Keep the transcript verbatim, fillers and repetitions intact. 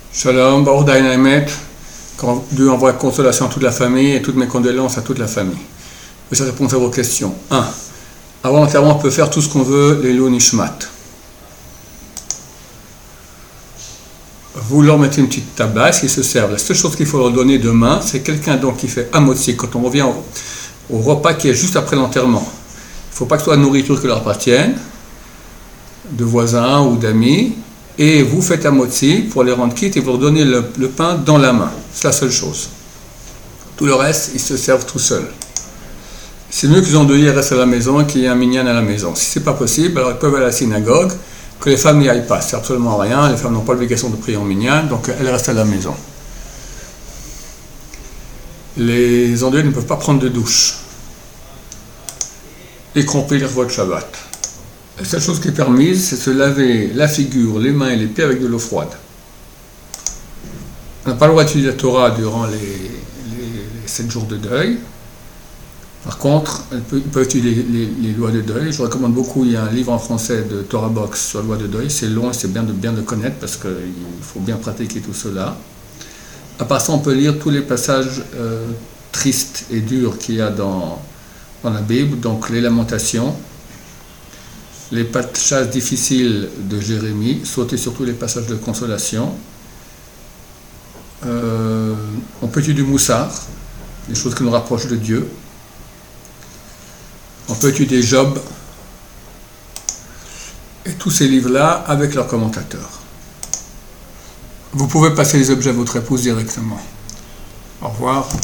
Shalom, Baruch Dayanet, quand Dieu envoie consolation à toute la famille et toutes mes condoléances à toute la famille. Je vais répondre à vos questions. un. Avant l'enterrement, on peut faire tout ce qu'on veut, les loups nishmat. Vous leur mettez une petite tablette, ils se servent. La seule chose qu'il faut leur donner demain, c'est quelqu'un donc qui fait amotzi quand on revient au, au repas qui est juste après l'enterrement. Il ne faut pas que ce soit de nourriture que leur appartienne, de voisins ou d'amis. Et vous faites un motzi pour les rendre quittes et vous leur donnez le, le pain dans la main. C'est la seule chose. Tout le reste, ils se servent tout seuls. C'est mieux qu'ils ont endeuillés restent à la maison et qu'il y ait un minyan à la maison. Si ce n'est pas possible, alors ils peuvent aller à la synagogue, que les femmes n'y aillent pas. C'est absolument rien. Les femmes n'ont pas l'obligation de prier en minyan, donc elles restent à la maison. Les endeuillés ne peuvent pas prendre de douche, y compris les repas de Shabbat. La seule chose qui est permise, c'est de se laver la figure, les mains et les pieds avec de l'eau froide. On n'a pas le droit d'utiliser la Torah durant les, les, les sept jours de deuil. Par contre, on peut, peut utiliser les, les, les lois de deuil. Je recommande beaucoup, il y a un livre en français de Torah Box sur la loi de deuil. C'est long et c'est bien de bien le connaître parce qu'il faut bien pratiquer tout cela. À part ça, on peut lire tous les passages euh, tristes et durs qu'il y a dans, dans la Bible, donc les lamentations, les passages difficiles de Jérémie, sauter surtout les passages de consolation. Euh, on peut étudier du Moussar, des choses qui nous rapprochent de Dieu. On peut étudier Job et tous ces livres-là avec leurs commentateurs. Vous pouvez passer les objets à votre épouse directement. Au revoir.